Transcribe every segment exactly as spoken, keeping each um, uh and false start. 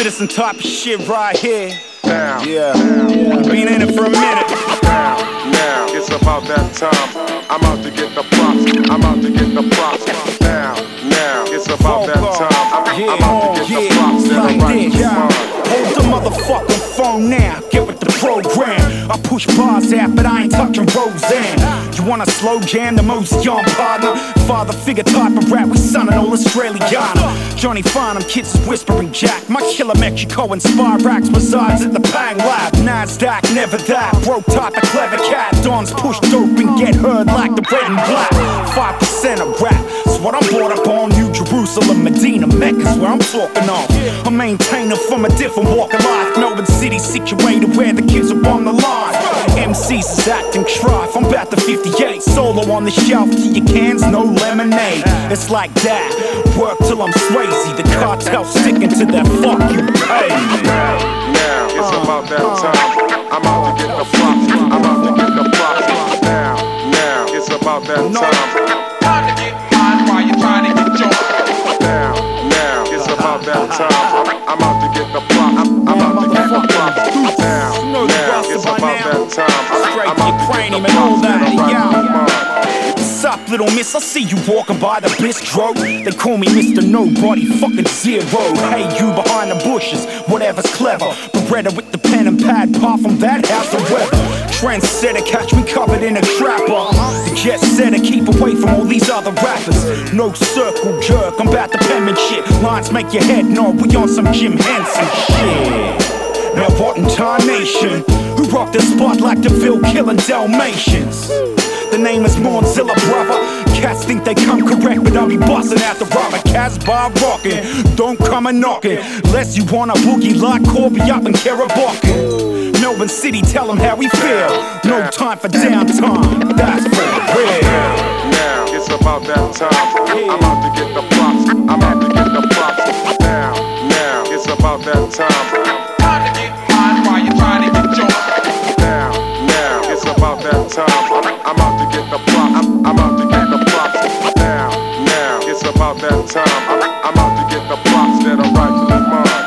citizen type of shit right here. Now, Yeah, been in it for a minute. now, now, it's about that time. I'm out to get the props. I'm out to get the props. Now, now, it's about that time. I'm, Yeah, I'm out to get the props that like are right this. in mind. Hold the motherfucking phone now, get with the program. I push bars out, but I ain't touching Roseanne. You want a slow jam, the most young partner? Father figure type of rap, we son an old Australiana. Johnny Farnham, kids is whispering Jack. My killer Mexico inspired racks resides at the Bang Lab. Nasdaq, never that, broke type of clever cat. Dons push dope and get heard like the red and black. Five percent of rap, it's what I'm brought up on. New Jerusalem, Medina, Mecca's where I'm talking on. A maintainer from a different walk of life. Melbourne City situated where the kids are on the line. M Cs is acting strife, I'm about to fifty-eight. Solo on the shelf to your cans, no lemonade. It's like that, work till I'm Swayze. The cartel sticking to that fuck you pay me. Now, now, it's about that time. I'm out to get the props. I'm out to get the props. Now, now, it's about that time. Time to get mine while you're trying to get yours. Now, now, it's about that time. I'm out to get the props. I'm out to get the props. Now, now, it's about that time. Straight I'm out to get cranium the and all props that that, are right yeah. in mind. What's up, little miss? I see you walking by the bistro. They call me Mister Nobody, fucking zero. Hey, you behind the bushes, whatever's clever. Beretta with the pen and pad, part from that house of weather. Trendsetter, catch me covered in a trapper. The jet setter, keep away from all these other rappers. No circle jerk, I'm about to penmanship. Lines make your head nod, we on some Jim Henson shit. Now what in tarnation? Who rock the spot like DeVille killing Dalmatians? The name is Monzilla, brother. Cats think they come correct, but I'll be busting out the rubber. Casbah rockin', don't come a knockin'. Less you want a boogie like Corby up in Karabokin. Melbourne City, tell them how we feel. No time for downtime, that's for real. Now, it's about that time. I'm out to get the props. I'm out to get the props. Now, now, it's about that time. Time to get mine while you're trying to get yours. Now, now, it's about that time. I'm out to get the props. I'm, I'm out to get the props. Now, now, it's about that time. I'm, I'm out to get the props that are rightfully mine.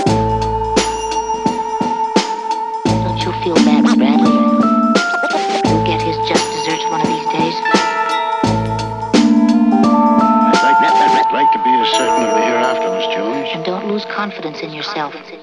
Don't you feel bad, Bradley? You'll get his just desserts one of these days. I'd like, I'd like to be as certain of the hereafter, Miss Jones. And don't lose confidence in yourself.